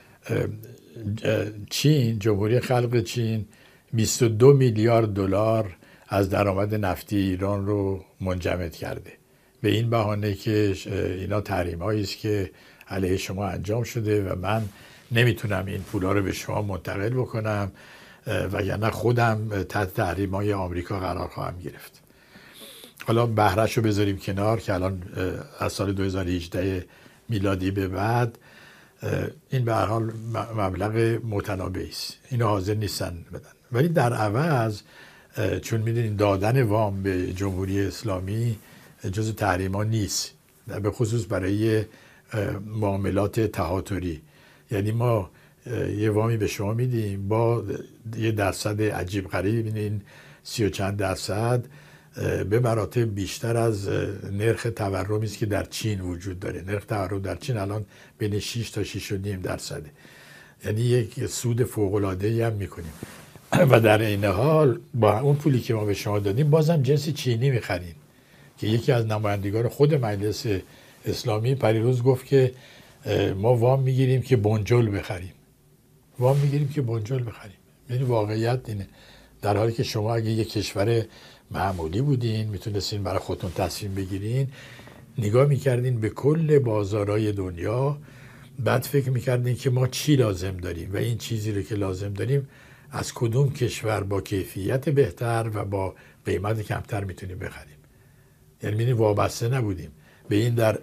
چین، جمهوری خلق چین 22 میلیارد دلار از درآمد نفتی ایران رو منجمد کرده به این بهانه که اینا تحریم‌هایی است که علیه شما انجام شده و من نمیتونم این پولا رو به شما منتقل بکنم وگرنه خودم تحت تحریم‌های آمریکا قرار خواهم گرفت. حالا بهره‌شو بذاریم کنار که الان از سال 2018 میلادی به بعد این به هر حال مبلغ متنابعی است، اینو حاضر نیستن بدن. ولی در عوض چون میدونین دادن وام به جمهوری اسلامی جز تحریما نیست، به خصوص برای معاملات تهاتری. یعنی ما یه وامی به شما میدیم با یه درصد عجیب غریب، ببینین 30 و چند درصد، به مراتب بیشتر از نرخ تورمی است که در چین وجود داره. نرخ تورم در چین الان بین 6 تا 6.5 درصده. یعنی یک سود فوق‌العاده‌ای هم میکنیم و در این حال با اون پولی که ما به شما دادیم بازم جنس چینی میخریم که یکی از نمایندگان خود مجلس اسلامی پریروز گفت که ما وام میگیریم که بنجل بخریم. وام میگیریم که بنجل بخریم. یعنی واقعیت اینه. در حالی که شما اگه یک کشور معمولی بودین میتونستین برای خودتون تصمیم بگیرین، نگاه میکردین به کل بازارهای دنیا، بعد فکر میکردین که ما چی لازم داریم و این چیزی رو که لازم داریم از کدوم کشور با کیفیت بهتر و با قیمت کمتر میتونیم بخریم. یعنی میدونی وابسته نبودیم به این. در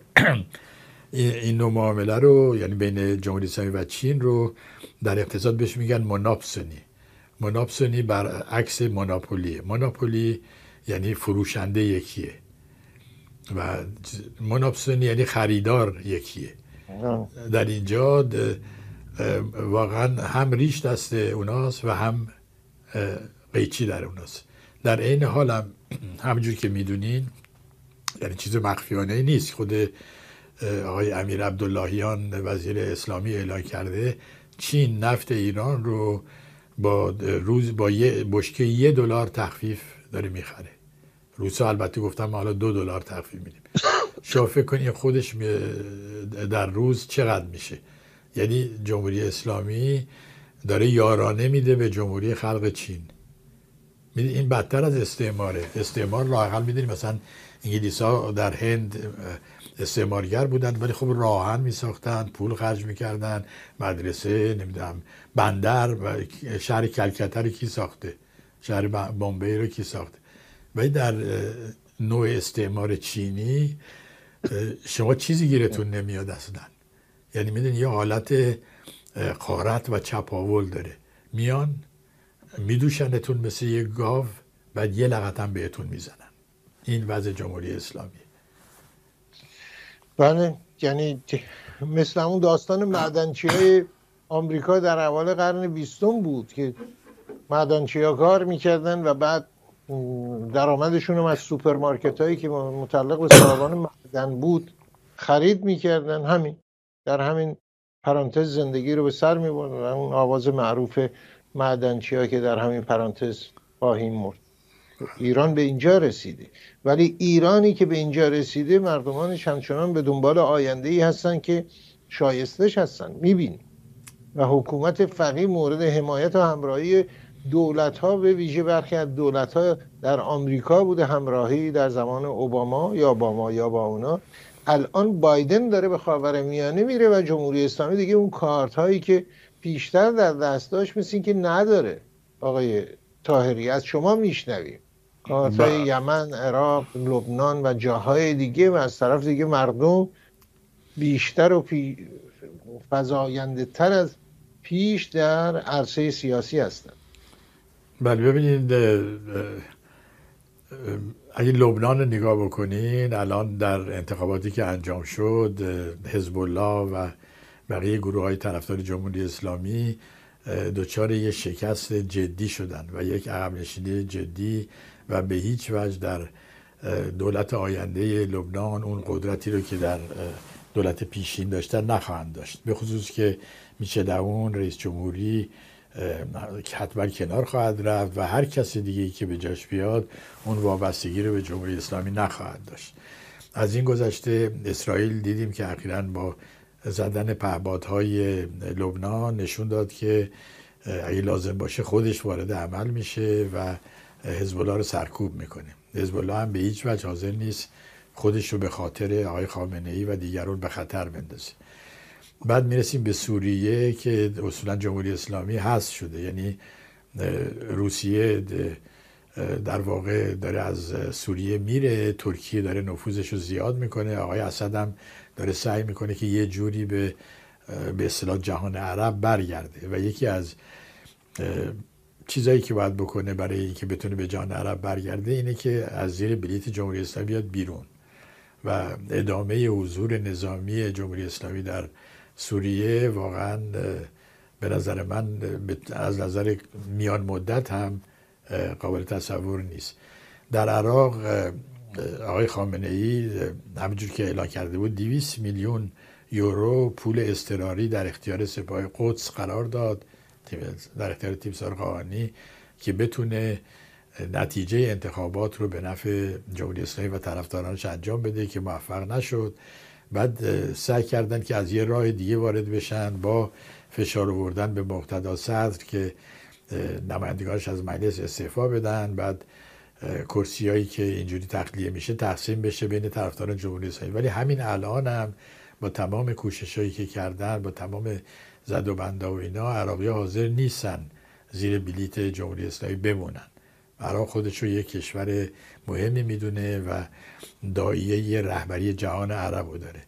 این نوع معامله رو، یعنی بین جمهوری اسلامی و چین رو در اقتصاد بهش میگن مونوپسونی. مونوپسونی برعکس مونوپولی. مونوپولی یعنی فروشنده یکیه و مونوپسونی یعنی خریدار یکیه. در اینجا واقعا هم ریش دست اوناست و هم قیچی در اوناست. در این حال هم همونجور که میدونین، یعنی چیز مخفیانه نیست، خود آقای امیر عبداللهیان وزیر اسلامی اعلام کرده چین نفت ایران رو با یه بشکه $1 تخفیف داره میخره. روسا البته گفتم حالا $2 تخفیف میدیم. شما فکر کنید خودش در روز چقدر میشه. یعنی جمهوری اسلامی داره یارانه میده به جمهوری خلق چین. میدید این بدتر از استعماره. استعمار لااقل میدونید مثلا انگلیس‌ها در هند استعمارگر بودن ولی خب راهن میساختن، پول خرج میکردن، مدرسه، نمیدونم بندر و شهر کلکته رو کی ساخته؟ شهر بمبئی رو کی ساخته؟ ولی در نوع استعمار چینی شما چیزی گیرتون نمیاد اصلا. یعنی میدونی یه حالت غارت و چپاول داره، میان میدوشنتون مثل یه گاو، بعد یه لغت هم بهتون میزنن. این وضع جمهوری اسلامی. بله، یعنی مثل همون داستان معدنچی‌های آمریکا در اوایل قرن 20 بود که معدنچی‌ها کار میکردن و بعد درآمدشون هم از سوپرمارکت هایی که متعلق به صاحبان معدن بود خرید میکردن. همین در همین پرانتز زندگی رو به سر میبردن. اون آواز معروف معدنچی‌ها که در همین پرانتز خواهیم مرد. ایران به اینجا رسیده، ولی ایرانی که به اینجا رسیده مردمانش همچنان به دنبال آینده‌ای هستن که شایستش هستن. میبینی و حکومت فقیه مورد حمایت و همراهی دولت‌ها، به ویژه برخی از دولت‌ها در آمریکا بوده، همراهی در زمان اوباما یا با اونا. الان بایدن داره به خاورمیانه میره و جمهوری اسلامی دیگه اون کارت هایی که پیشتر در دست داشت مثل این که نداره. آقای طاهری از شما میشنویم کارت های یمن، عراق، لبنان و جاهای دیگه، و از طرف دیگه مردم بیشتر و فزاینده تر از پیش در عرصه سیاسی هستن. بله ببینید، اگه لبنان رو نگاه بکنین، الان در انتخاباتی که انجام شد حزب الله و بقیه گروه های طرفدار جمهوری اسلامی دچار یک شکست جدی شدن و یک عقب نشینی جدی و به هیچ وجه در دولت آینده لبنان اون قدرتی رو که در دولت پیشین داشتن نخواهند داشت. به خصوص که میشه اون رئیس جمهوری حتما کنار خواهد رفت و هر کسی دیگه‌ای که به جاش بیاد اون وابستگی رو به جمهوری اسلامی نخواهد داشت. از این گذشته اسرائیل دیدیم که اخیراً با زدن پهپادهای لبنان نشون داد که اگه لازم باشه خودش وارد عمل میشه و حزب الله رو سرکوب میکنه. حزب الله هم به هیچ وجه حاضر نیست خودش رو به خاطر آقای خامنه‌ای و دیگران به خطر بندازه. بعد میرسیم به سوریه که اصولا جمهوری اسلامی حذف شده، یعنی روسیه در واقع داره از سوریه میره، ترکیه داره نفوذش رو زیاد میکنه، آقای اسد هم داره سعی میکنه که یه جوری به اصطلاح جهان عرب برگرده و یکی از چیزایی که باید بکنه برای اینکه بتونه به جهان عرب برگرده اینه که از زیر بلیت جمهوری اسلامی بیاد بیرون و ادامه حضور نظامی جمهوری اسلامی در سوریه واقعا به نظر من از نظر میان مدت هم قابل تصور نیست. در عراق آقای خامنه‌ای همونجور که اعلام کرده بود 200 میلیون یورو پول اضطراری در اختیار سپاه قدس قرار داد، در اختیار تیمسار قاآنی، که بتونه نتیجه انتخابات رو به نفع جمهوری اسلامی و طرفدارانش انجام بده که موفق نشد. بعد سعی کردن که از یه راه دیگه وارد بشن با فشار آوردن به مقتدا صدر که نمایندگانش از مجلس استعفا بدن، بعد کرسیایی که اینجوری تخلیه میشه تقسیم بشه بین طرفداران جمهوری اسلامی. ولی همین الان هم با تمام کوششایی که کردن، با تمام زد و بندا و اینا، عراقی‌ها حاضر نیستن زیر بلیت جمهوری اسلامی بمونن. عراق خودش رو یک کشور مهمی میدونه و داعیه رهبری جهان عرب رو داره.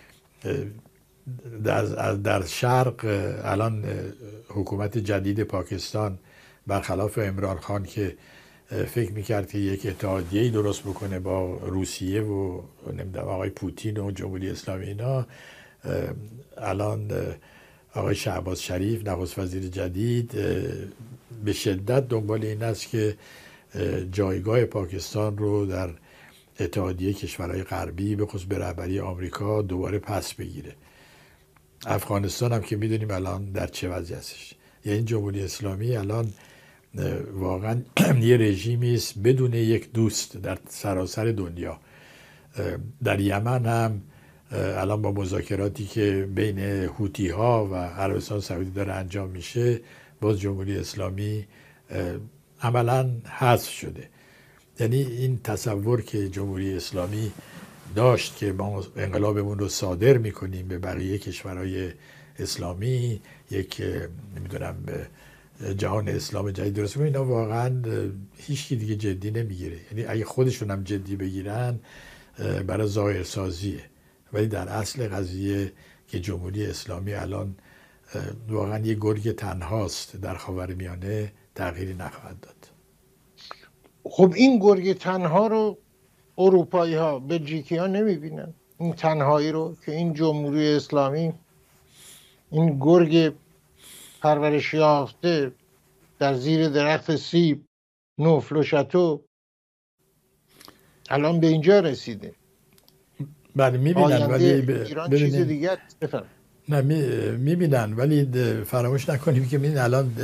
در شرق الان حکومت جدید پاکستان برخلاف عمران خان که فکر میکرد که یک اتحادیه‌ای درست بکنه با روسیه و نمیدونم آقای پوتین و جمهوری اسلامی اینا، الان آقای شهباز شریف نخست وزیر جدید به شدت دنبال این است که جایگاه پاکستان رو در اتحادیه کشورهای غربی به خصوص به رهبری آمریکا دوباره پس بگیره. افغانستان هم که میدونیم الان در چه وضعی هستش. یعنی جمهوری اسلامی الان واقعا یه رژیمی است بدون یک دوست در سراسر دنیا. در یمن هم الان با مذاکراتی که بین حوتی ها و عربستان سعودی داره انجام میشه، باز جمهوری اسلامی عملا حذف شده. یعنی این تصور که جمهوری اسلامی داشت که ما انقلابمون رو صادر میکنیم به بقیه کشورهای اسلامی، یک نمیدونم جهان اسلام جدید درست کنیم، اینا واقعا هیچ دیگه جدی نمیگیره. یعنی اگه خودشون هم جدی بگیرن برای ظاهرسازیه، ولی در اصل قضیه که جمهوری اسلامی الان واقعا یه گرگ تنهاست در خاورمیانه، تغییری نخواهد داد. خب این گرگ تنها رو اروپایی ها، بلژیکی ها نمیبینن. این تنهایی رو که این جمهوری اسلامی، این گرگ پرورش یافته در زیر درخت سیب، نوفل و شتو، الان به اینجا رسیده. بله میبینن، ولی ایران چیز دیگه بفرم. نه میبینن، ولی فراموش نکنیم که میبینن الان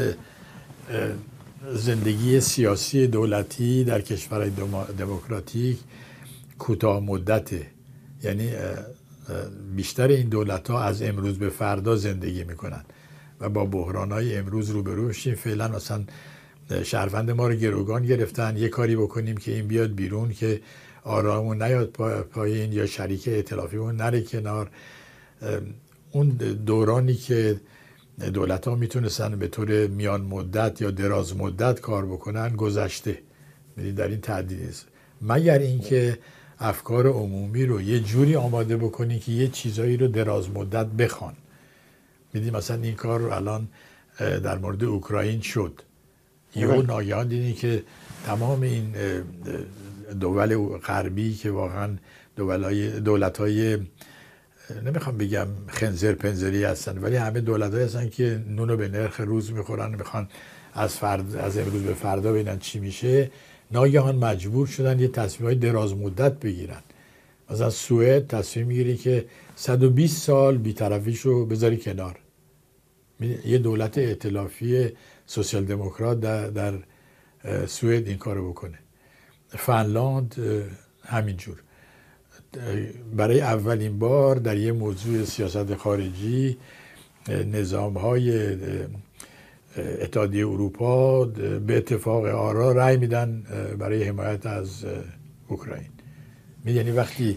زندگی سیاسی دولتی در کشورهای دموکراتیک کوتاه مدته. یعنی بیشتر این دولت ها از امروز به فردا زندگی میکنن و با بحران های امروز روبرو میشیم. فعلا مثلا شهروند ما رو گروگان گرفتن، یه کاری بکنیم که این بیاد بیرون که آرامون نیاد پایین یا شریک ائتلافیمون نره کنار. اون دورانی که دولت ها میتونستن به طور میان مدت یا دراز مدت کار بکنن گذشته. در این تعدیل است، مگر اینکه افکار عمومی رو یه جوری آماده بکنی که یه چیزایی رو دراز مدت بخوان. میدید مثلا این کار رو الان در مورد اوکراین شد، یهو ناگهان دیدین که تمام این دول غربی که واقعا دولت‌های نمیخوام بگم خنزر پنزری هستن، ولی همه دولت‌هایی هستن که نونو به نرخ روز میخورن، میخوان از امروز به فردا ببینن چی میشه. ناگهان مجبور شدن یه تصمیم‌های دراز مدت بگیرن. مثلا سوئد تصمیم میگیره که 120 سال بی‌طرفیشو بذاری کنار. یه دولت ائتلافی سوسیال دموکرات در سوئد این کارو بکنه. فنلاند همینجور. برای اولین بار در یه موضوع سیاست خارجی نظام‌های اتحادیه اروپا به اتفاق آرا رأی میدن برای حمایت از اوکراین. یعنی وقتی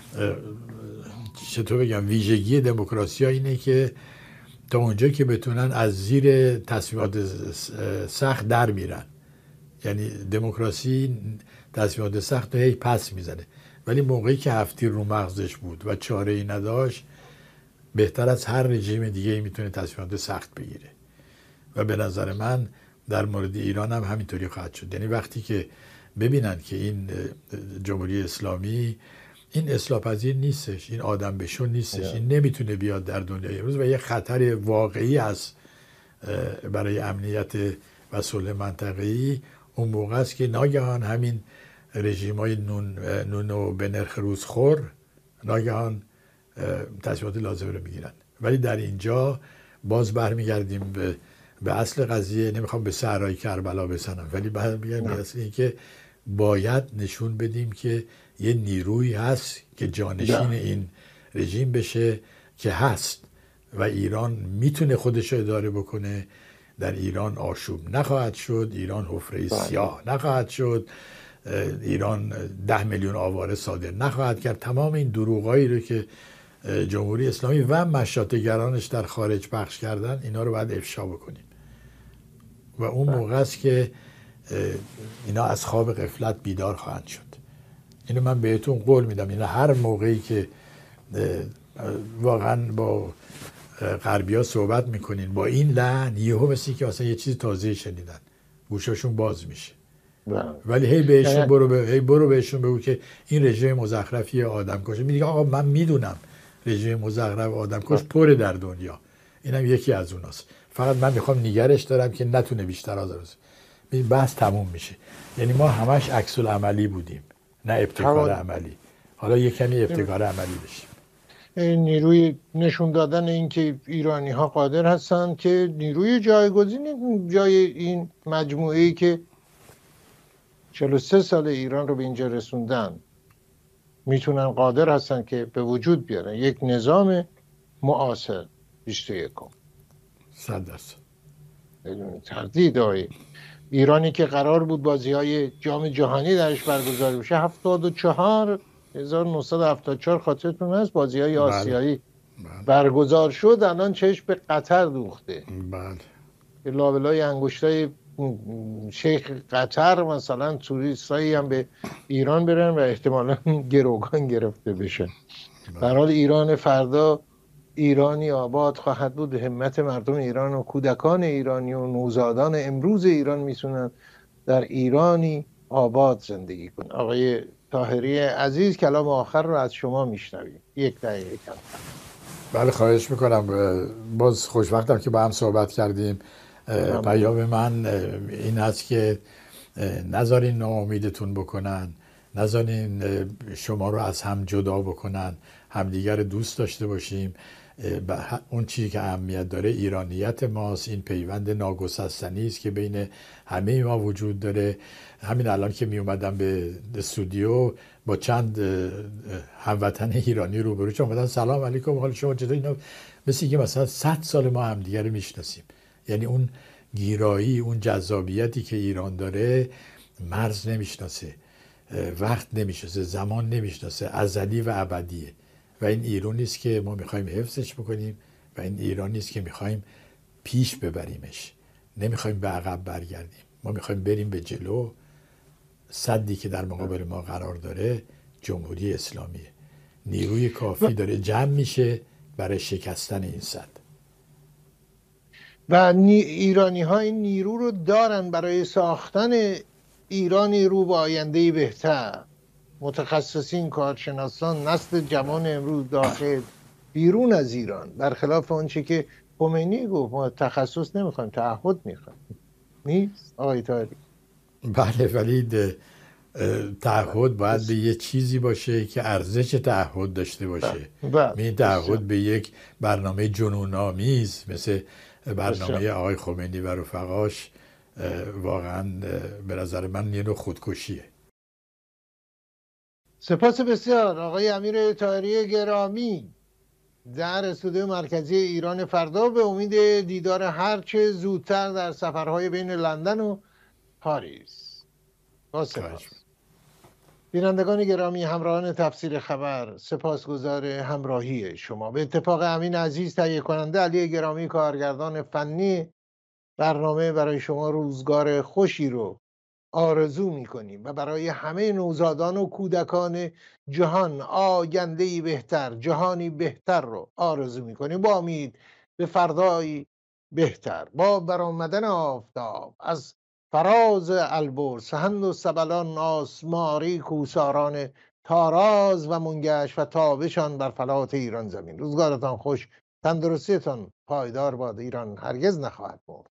چطور بگم ویژگی دموکراسی ها اینه که تا اونجا که بتونن از زیر تصمیمات سخت در میرن. یعنی دموکراسی تصمیمات سخت رو هی پس میزنه، ولی موقعی که هفتیر رو مغزش بود و چاره ای نداشت، بهتر از هر رژیم دیگه میتونه تصمیمات سخت بگیره. و به نظر من در مورد ایران هم همینطوری خواهد شد. یعنی وقتی که ببینن که این جمهوری اسلامی این اصلاح پذیر نیستش، این آدم بشون نیستش، این نمیتونه بیاد در دنیای امروز و یه خطر واقعی است برای امنیت و صلح منطقه‌ای، اون موقع است که ناگهان همین رژیم‌های نونو به نرخ روزخور ناگهان تصمیمات لازم رو میگیرن. ولی در اینجا باز برمیگردیم به اصل قضیه. نمیخوام به صحرای کربلا بزنم، ولی برمیگردیم به اصل اینکه باید نشون بدیم که یه نیروی هست که جانشین این رژیم بشه، که هست و ایران میتونه خودش رو اداره بکنه. در ایران آشوب نخواهد شد، ایران حفره سیاه نخواهد شد، ایران 10 میلیون آواره صادر نخواهد کرد. تمام این دروغایی رو که جمهوری اسلامی و مشاطه‌گرانش در خارج پخش کردن، اینا رو باید افشا بکنیم و اون موقع است که اینا از خواب غفلت بیدار خواهند شد. اینو من بهتون قول میدم. اینا هر موقعی که واقعا با غربی‌ها صحبت میکنین با این لحن، یهو مثل که اصلا یه چیز تازه شنیدن، گوشاشون باز میشه. ولی هی بهشون برو بهشون بگو که این رژیم مزخرفی آدمکش. میگه آقا من میدونم رژیم مزخرف آدمکش پره در دنیا، اینم یکی از اوناست، فقط من میخوام نگرش دارم که نتونه بیشتر آزار بزنه. بحث تموم میشه. یعنی ما همش عکس العملی بودیم، نه ابتکار عملی. حالا یه کمی ابتکار عملی بشیم. نیروی نشون دادن این که ایرانی ها قادر هستن که نیروی جایگزین جای این مجموعه‌ای که 43 سال ایران رو به اینجا رسوندن، میتونن قادر هستن که به وجود بیارن یک نظام معاصر 21. 100%. بدون تردید ایرانی که قرار بود بازی‌های جام جهانی درش برگزار بشه 1974 خاطرتون هست بازی‌های آسیایی برگزار شد، الان چشم به قطر دوخته. بله. به لابلای انگشتای شیخ قطر مثلا توریستایی هم به ایران برن و احتمالاً گروگان گرفته بشن. در حال ایران فردا ایرانی آباد خواهد بود. همت مردم ایران و کودکان ایرانی و نوزادان امروز ایران میتونن در ایرانی آباد زندگی کنن. آقای طاهری عزیز کلام آخر رو از شما میشنویم. 1 دقیقه کم. بله خواهش میکنم. باز خوشوقتم که با هم صحبت کردیم. پیام من این هست که نذارین ناامیدتون بکنن، نذارین شما رو از هم جدا بکنن، همدیگر رو دوست داشته باشیم. اون چیزی که اهمیت داره ایرانیت ماست، این پیوند ناگسستنی است که بین همه ما وجود داره. همین الان که می اومدم به استودیو با چند هموطن ایرانی روبرو شدم، اومدن سلام علیکم حال شما چطور، اینا مثل که مثلا 100 سال ما همدیگر رو میشناسیم. یعنی اون گیرایی، اون جذابیتی که ایران داره مرز نمیشناسه، وقت نمیشناسه، زمان نمیشناسه، ازلی و ابدیه. و این ایرانی است که ما میخوایم حفظش بکنیم و این ایرانی است که میخوایم پیش ببریمش، نمیخوایم به عقب برگردیم. ما میخوایم بریم به جلو. سدی که در مقابل ما قرار داره جمهوری اسلامیه. نیروی کافی داره جمع میشه برای شکستن این سد و ایرانی ها این نیرو رو دارن برای ساختن ایرانی رو به آینده بهتر. متخصصین، کارشناسان، نسل جوان امروز داخل بیرون از ایران، برخلاف آنچه که خمینی گفت ما تخصص نمیخوایم، تعهد میخوایم. نیست آقای طاهری؟ بله، ولی تعهد باید به یه چیزی باشه که ارزش تعهد داشته باشه. این تعهد به یک برنامه جنون‌آمیز مثل برنامه آقای خمینی و رفقاش واقعا به نظر من یه نوع خودکشیه. سپاس بسیار آقای امیر طاهری گرامی در استودیو مرکزی ایران فردا. به امید دیدار هرچه زودتر در سفرهای بین لندن و پاریس. با سپاس. بینندگان گرامی، همراهان تفسیر خبر، سپاسگزار همراهی شما. به اتفاق امین عزیز تهیه کننده، علی گرامی کارگردان فنی برنامه، برای شما روزگار خوشی رو آرزو میکنیم و برای همه نوزادان و کودکان جهان آینده‌ای بهتر، جهانی بهتر رو آرزو میکنیم، با امید به فردایی بهتر. با برآمدن آفتاب از فراز البرز، هند و سبلان آسماری کوساران تاراز و منگش و تابشان بر فلات ایران زمین. روزگارتان خوش، تندرستیتان پایدار باد. ایران هرگز نخواهد مرد.